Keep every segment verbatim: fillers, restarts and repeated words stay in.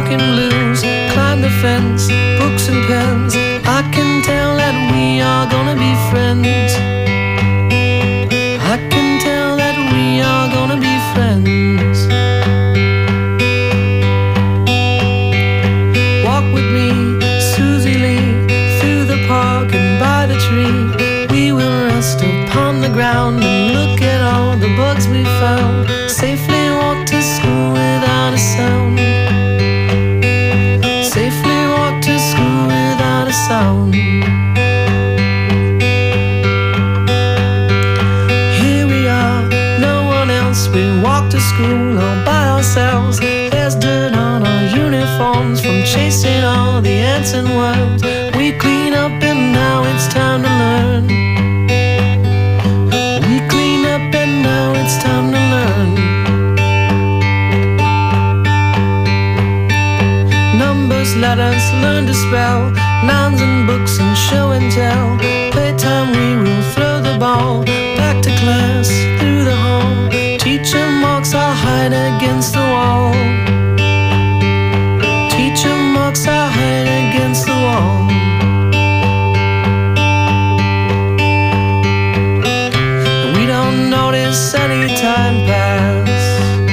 talking blues, climb the fence, books and pens. I can tell that we are gonna be friends. I can tell that we are gonna be friends. Walk with me, Susie Lee, through the park and by the tree. We will rest upon the ground and look at all the bugs we found. Safely walk to school without a sound. Safely walk to school without a sound. Here we are, no one else. We walk to school all by ourselves. There's dirt on our uniforms from chasing all the ants and worms. We clean up and now it's time to learn. We clean up and now it's time to learn. Numbers, letters, learn to spell, nouns and books and show and tell. Playtime we will throw the ball back to class through the hall. Teacher marks our hide against the wall. Teacher marks our hide against the wall. We don't notice any time pass.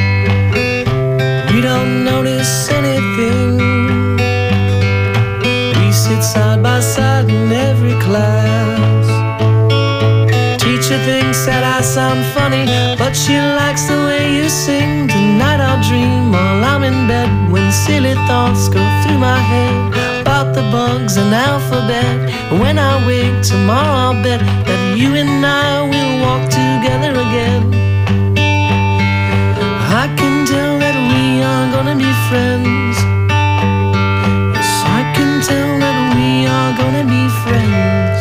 We don't notice anything. We sit side by side in every class. Teacher thinks that I sound funny, but she likes the way you sing. Tonight I'll dream while I'm in bed, when silly thoughts go through my head about the bugs and alphabet. And when I wake tomorrow I'll bet that you and I will walk together again. I can tell that we are gonna be friends. Yes, I can tell that we are gonna be friends.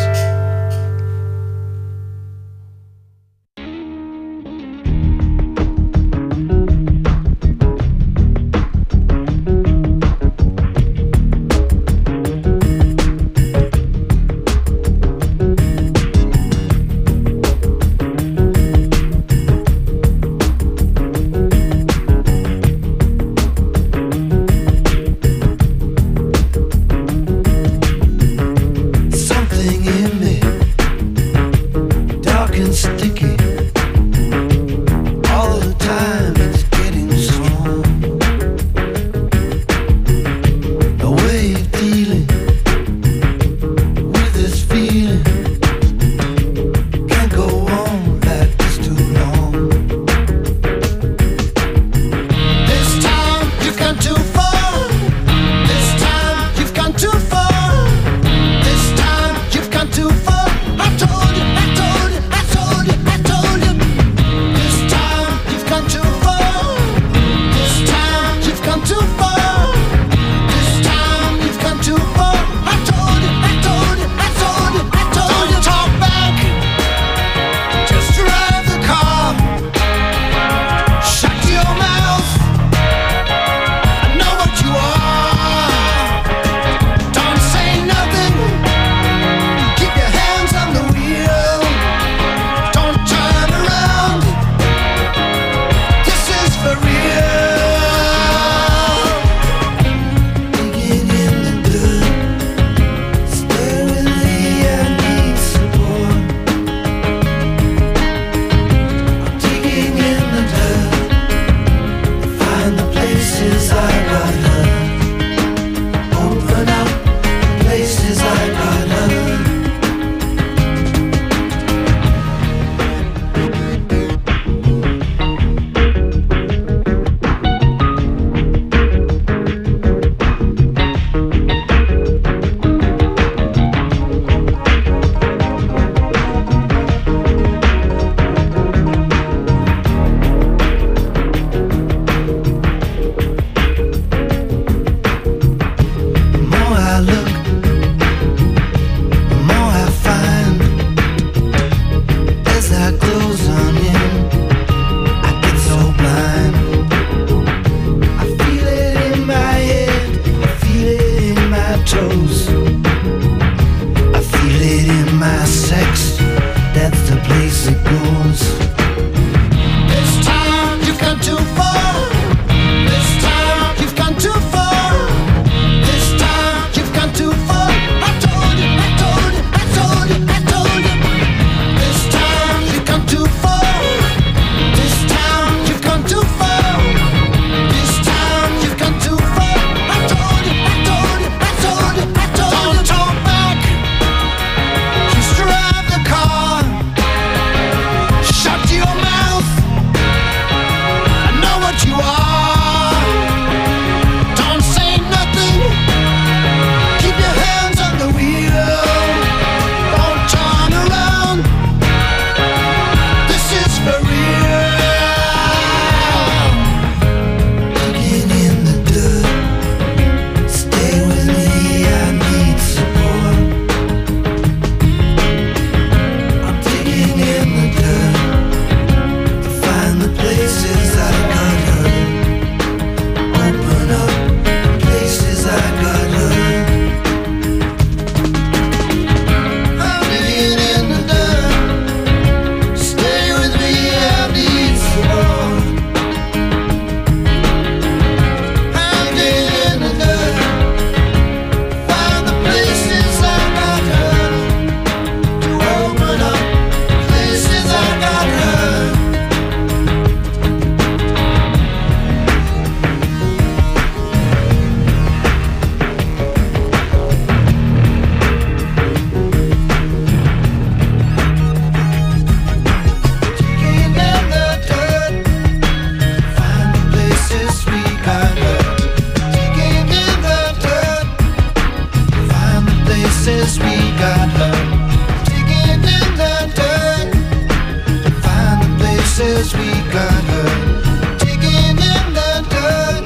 places we got hurt, digging in the dirt.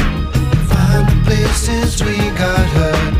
Find the places we got hurt.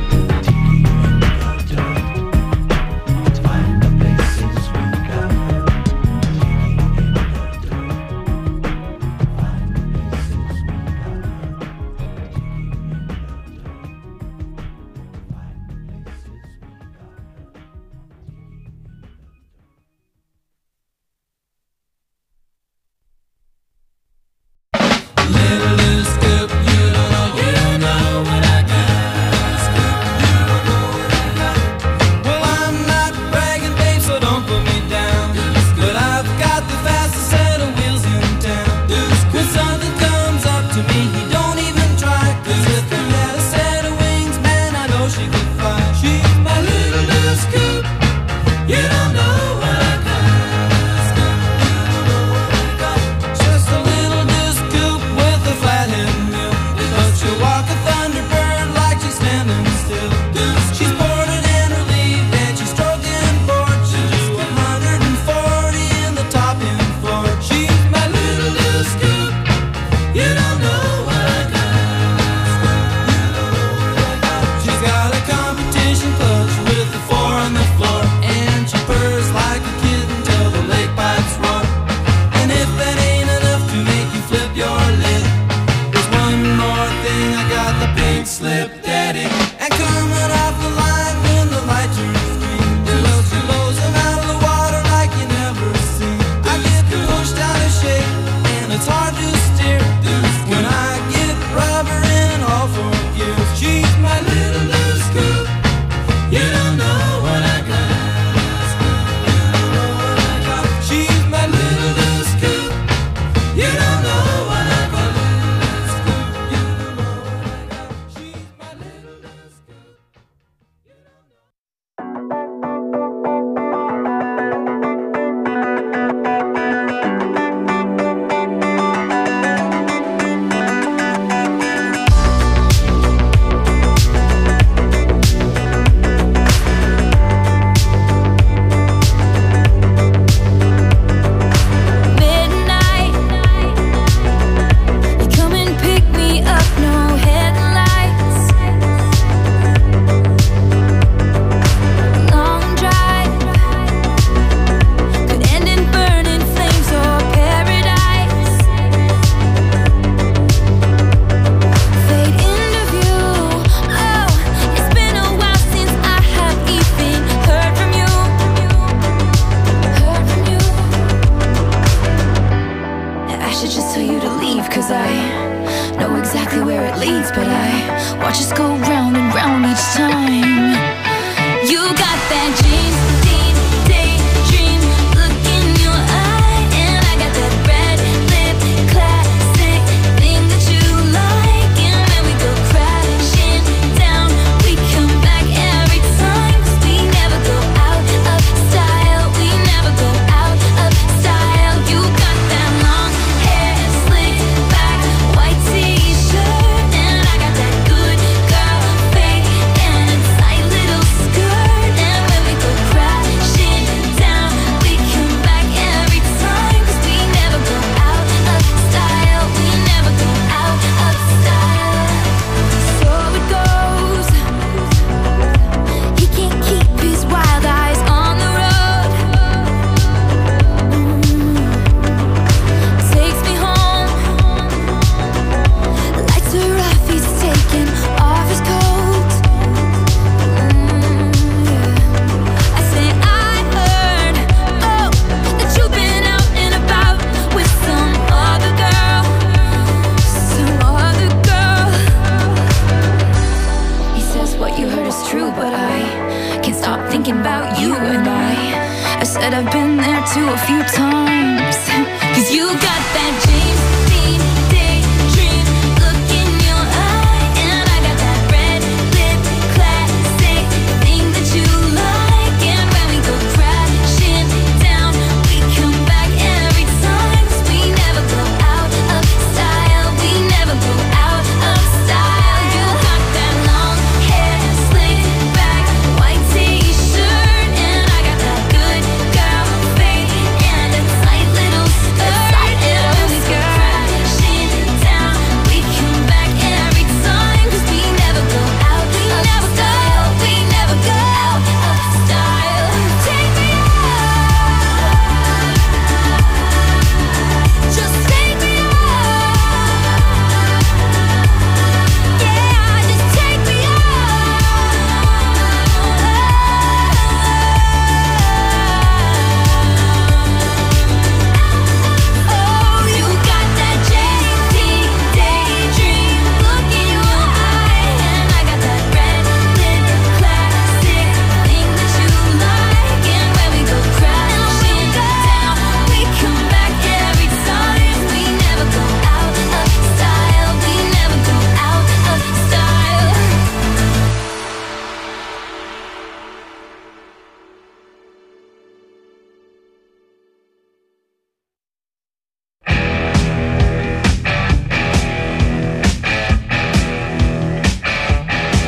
Good girl, fake and a tight little skirt.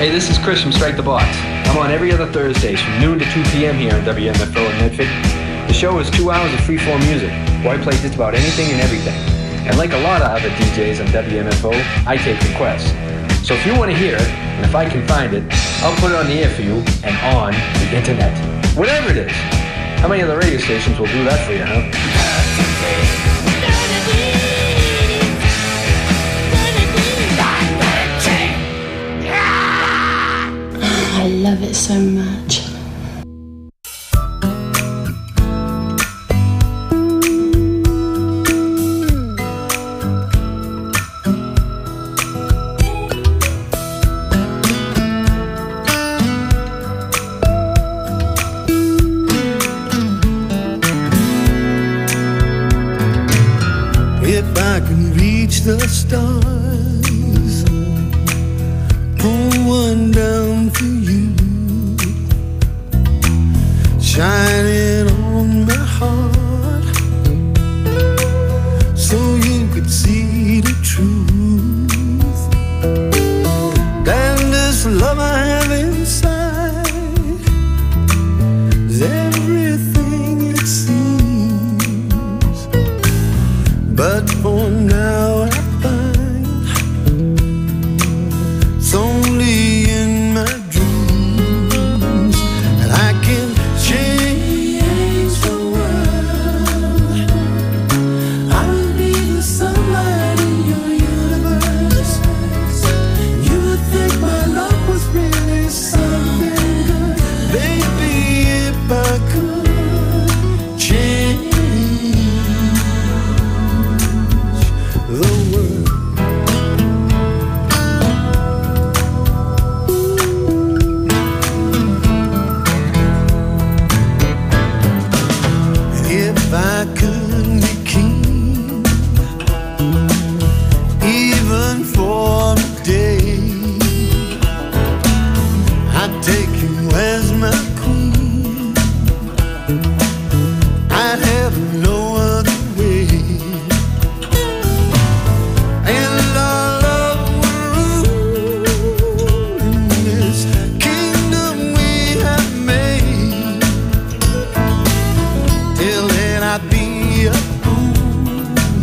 Hey, this is Chris from Strike the Box. I'm on every other Thursdays from noon to two p.m. here on W M F O in Medford. The show is two hours of free-form music, where I play just about anything and everything. And like a lot of other D Js on W M F O, I take requests. So if you want to hear it, and if I can find it, I'll put it on the air for you and on the internet. Whatever it is. How many other radio stations will do that for you, huh? I love it so much. If I can reach the stars, pull one down for you, shining on my heart, so you could see the truth. And this love I have inside is everything it seems. But for now I find it's only in my dreams that I can change the world. I will be the sunlight in your universe. You would think my love was really something good. Baby, if I could change the world. If I could be king, even for a day, I'd take you as my queen. I'd have no other way. And our love will rule in this kingdom we have made. Till then I'd be a fool,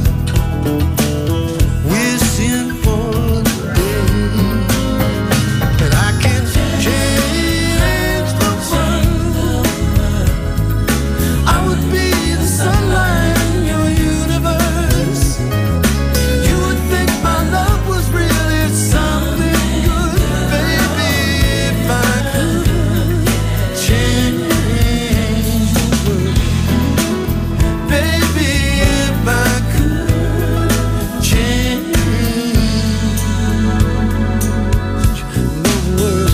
wishing for the day that I can change the world. I would be the sunlight in your universe. You would think my love was really something good. Baby, if I could change the world. Baby, if I could change the world.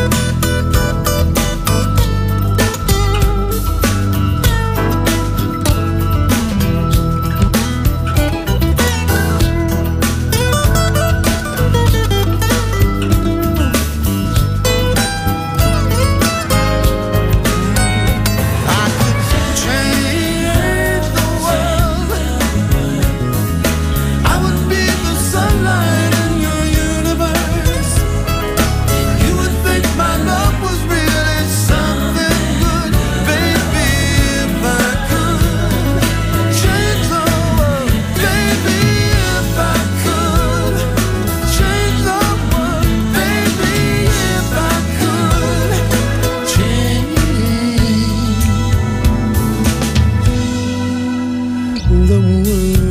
I could change the world. I would be the sunlight in your universe. You would think my love was really something good. Baby, if I could change the world. Baby, if I could change the world. Baby, if I could change the world.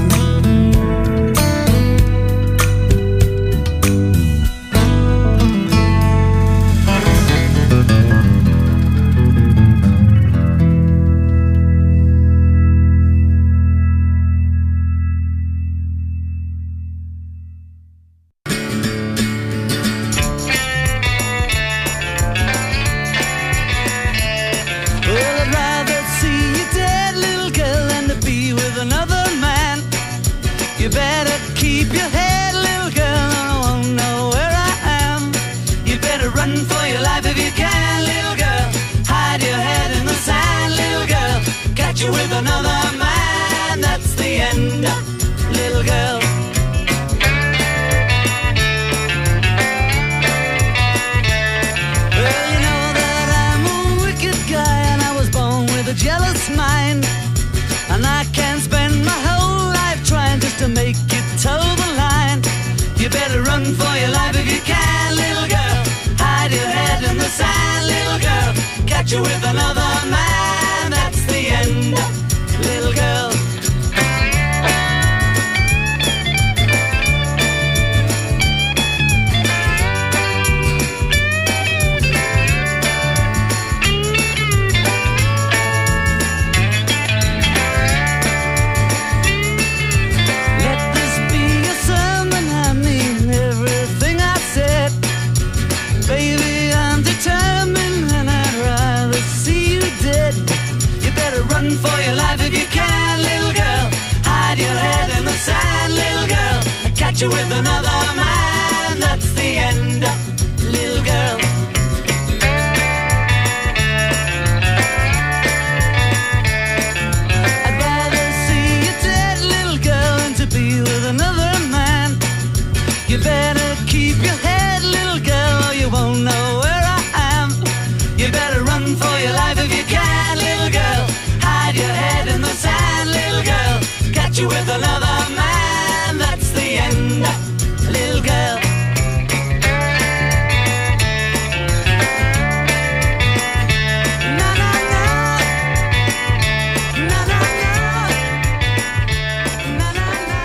Well, I'd rather see you dead, little girl, than to be with another man. You better keep your head, little girl, or I won't know where I am. You better run for your life if you can, little girl. Hide your head in the sand, little girl. Catch you with another man, that's the end, little girl. catch you with another man. That's the end, little girl. Run for your life if you can, little girl. Hide your head in the sand, little girl. Catch you with another man. That's the end, little girl. I'd rather see you dead, little girl, than to be with another man. You better keep your head, little girl, or you won't know where I am. You better run for your life if you can, little girl. Hide your head in the sand, little girl. Catch you with another man. That's the end, little girl. Na na na, na na na, na na na.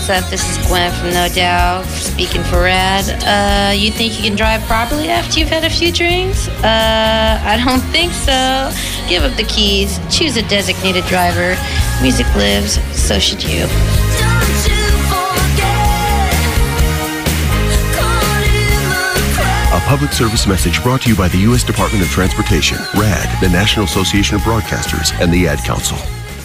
what's up? This is Gwen from No Doubt, speaking for Rad. Uh, you think you can drive properly after you've had a few drinks? Uh, I don't think so. Give up the keys, choose a designated driver. Music lives, so should you. A public service message brought to you by the U S Department of Transportation, RAD, the National Association of Broadcasters, and the Ad Council.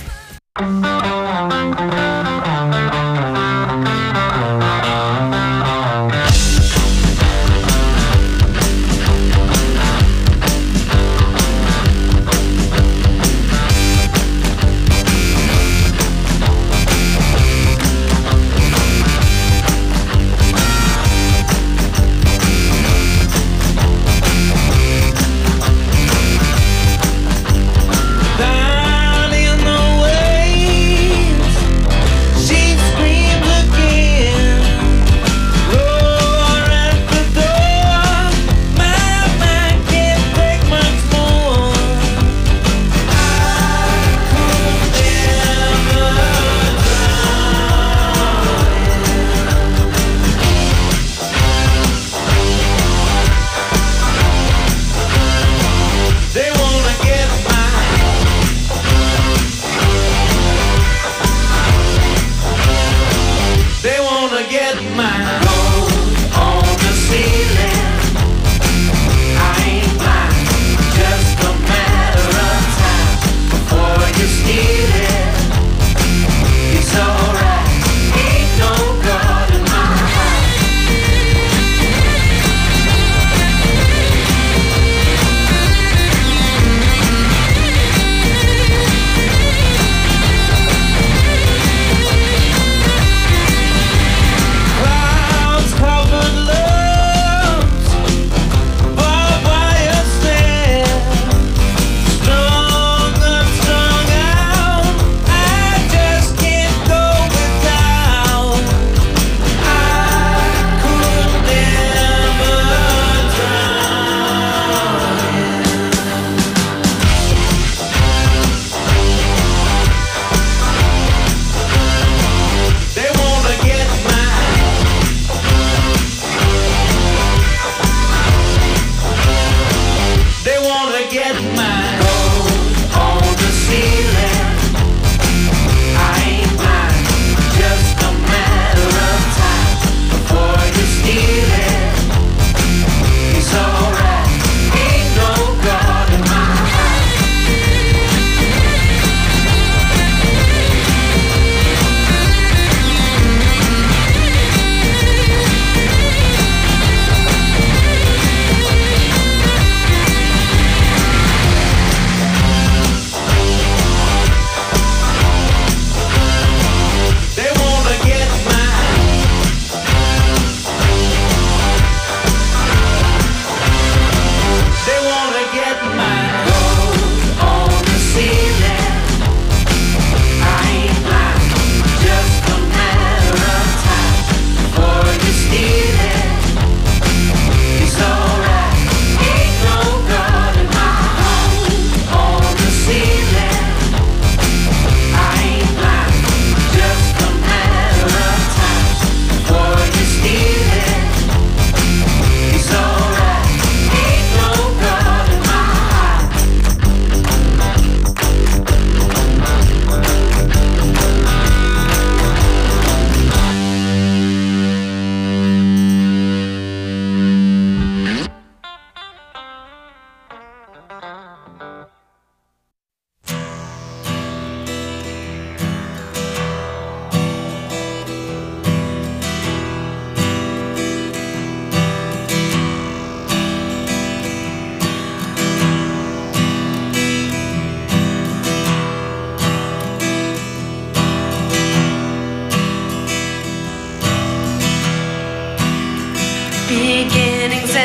Beginnings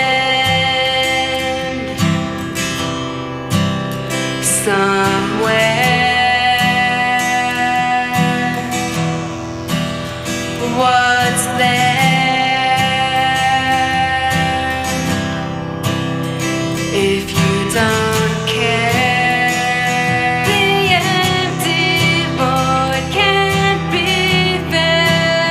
end somewhere. What's there if you don't care? The empty void can't be filled.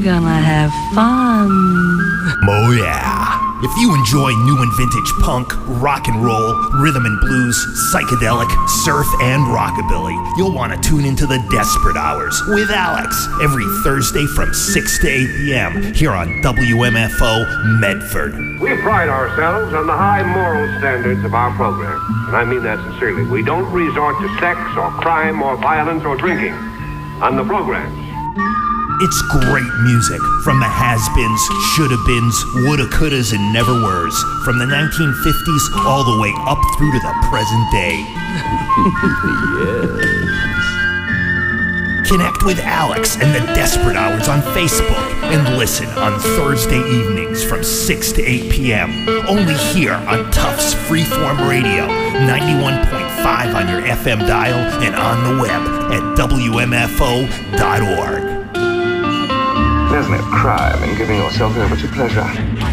gonna have fun. Oh yeah. If you enjoy new and vintage punk, rock and roll, rhythm and blues, psychedelic, surf, and rockabilly, you'll want to tune into the Desperate Hours with Alex every Thursday from six to eight p.m. here on W M F O Medford. We pride ourselves on the high moral standards of our program, and I mean that sincerely. We don't resort to sex or crime or violence or drinking on the program. It's great music from the has-beens, shoulda-beens, woulda-couldas, and never-weres, from the nineteen fifties all the way up through to the present day. Yes. Connect with Alex and the Desperate Hours on Facebook and listen on Thursday evenings from six to eight p.m. only here on Tufts Freeform Radio, ninety-one point five on your F M dial and on the web at W M F O dot org. There's no crime in giving yourself over to pleasure.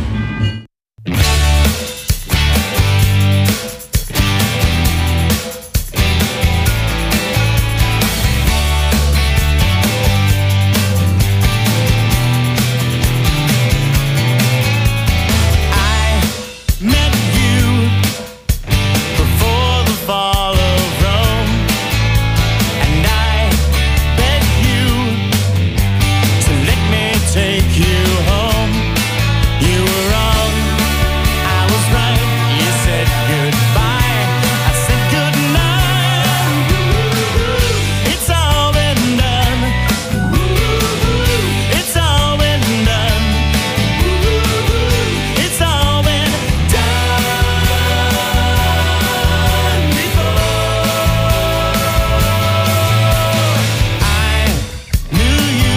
Take you home. You were wrong, I was right. You said goodbye, I said goodnight. It's all been done. It's all been done. It's all been done before. I knew you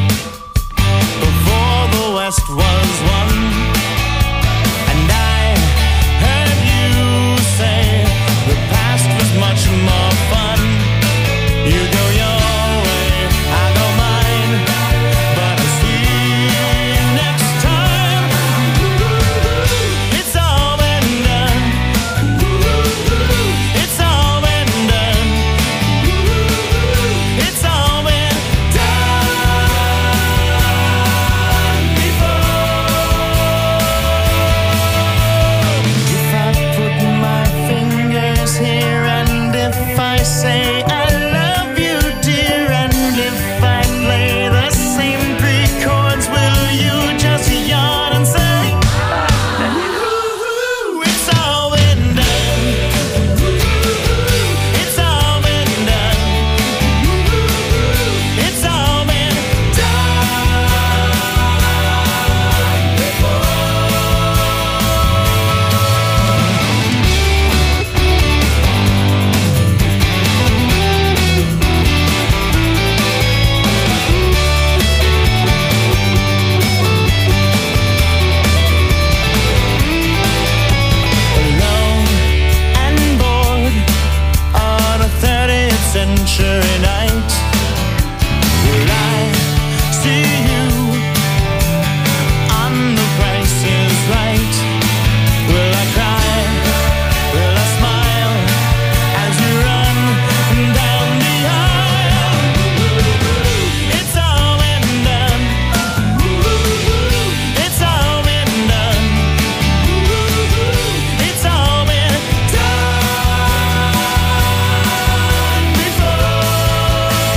before the West was won, and I heard you say the past was much more fun. You go your way, I go mine, but I'll see you next time. It's all been done. It's all been done. It's all been done before. If I put my fingers here and if I say I love you, dear, and if I play the same three chords, will you just yawn and say, it's all been done. It's all been done. It's all been done alone and bored on a thirtieth century night. Will I see you on The Price is Right? Will I cry? Will I smile as you run down the aisle? It's all been done. It's all been done. It's all been done before.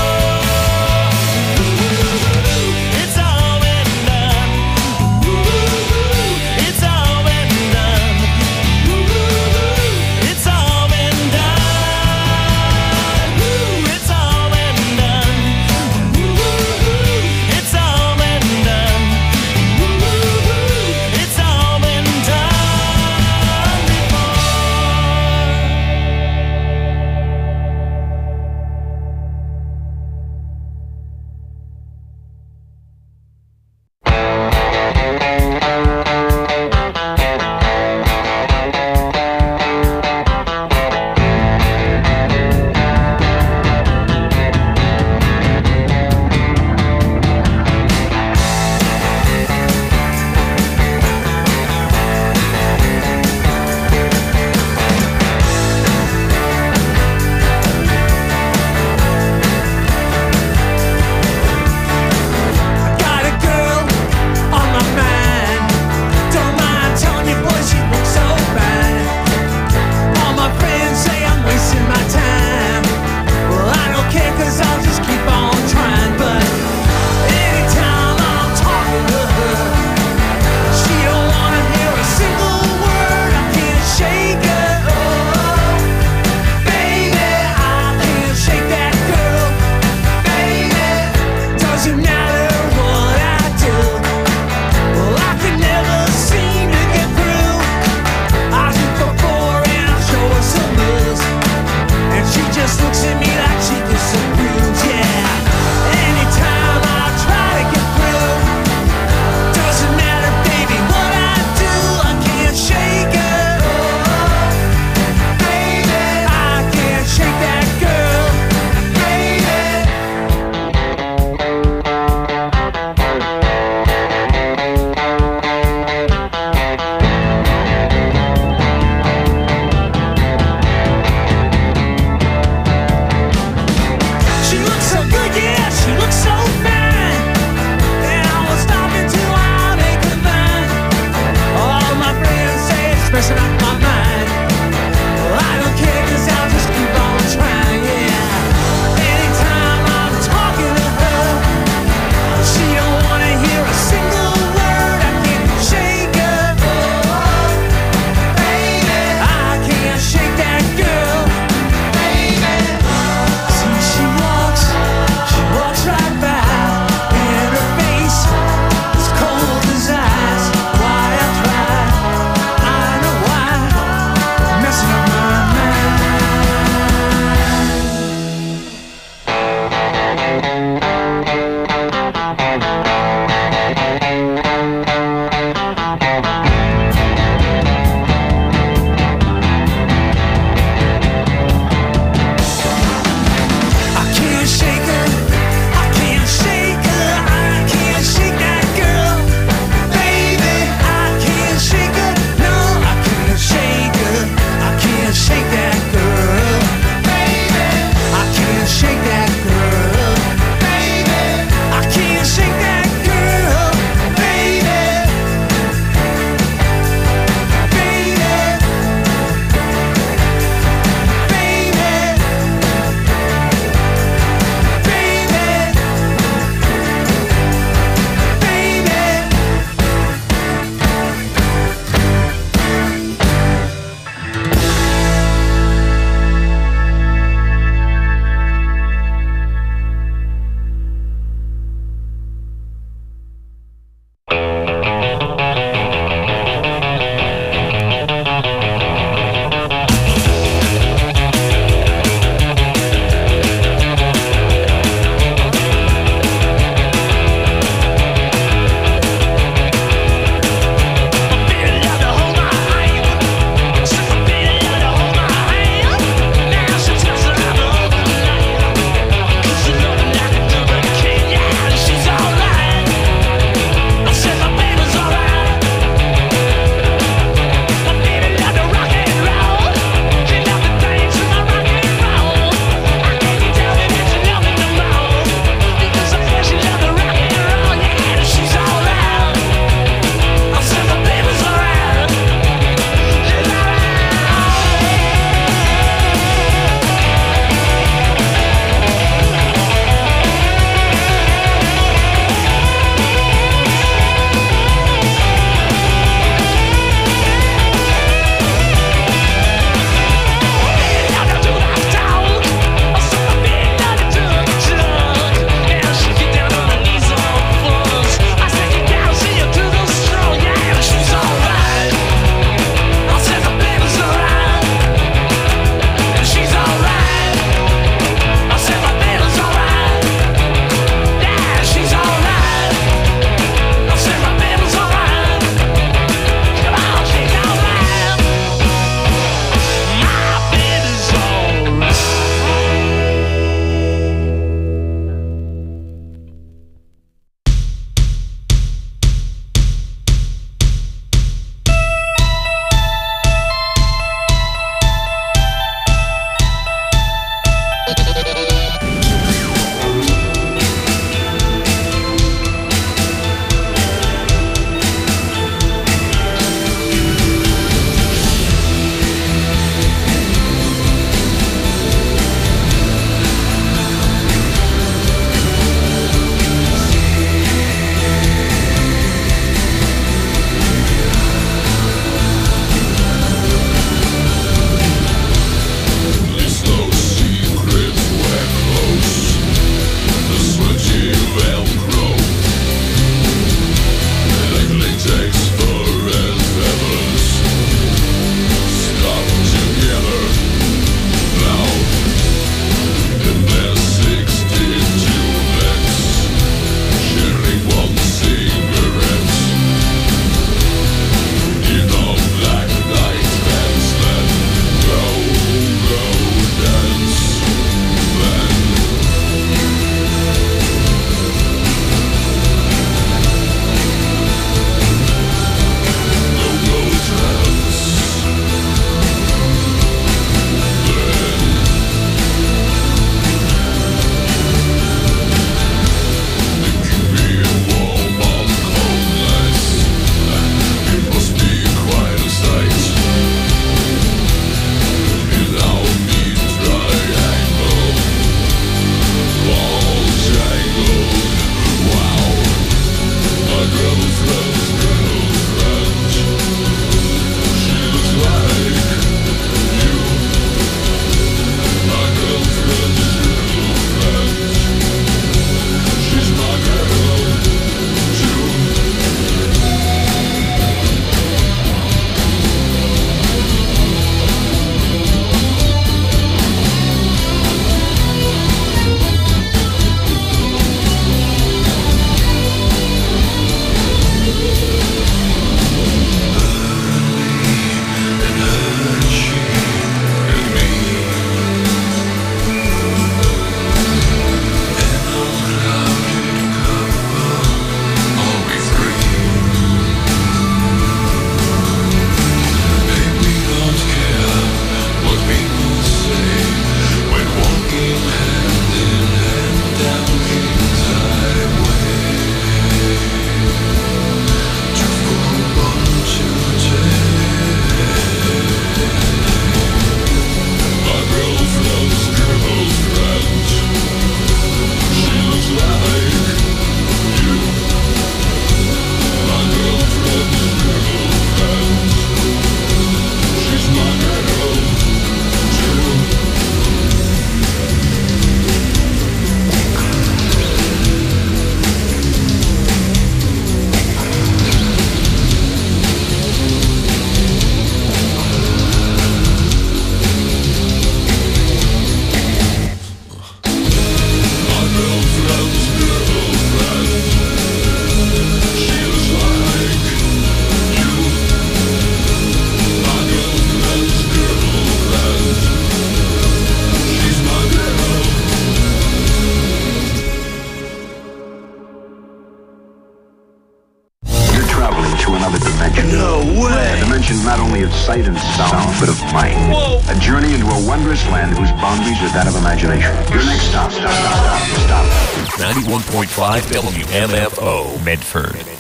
extension not only of sight and sound, but of mind. Whoa. A journey into a wondrous land whose boundaries are that of imagination. Your next stop, stop, stop, stop, stop. ninety-one point five W M F O, Medford.